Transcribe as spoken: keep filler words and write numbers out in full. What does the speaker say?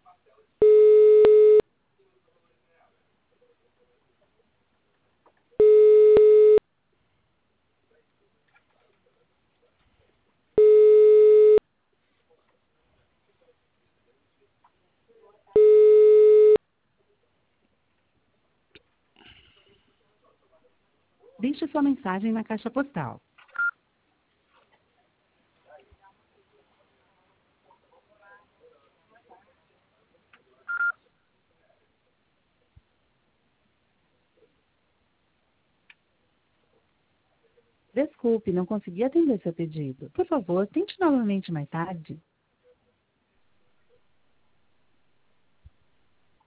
Deixe sua mensagem na caixa postal. Desculpe, não consegui atender seu pedido. Por favor, tente novamente mais tarde.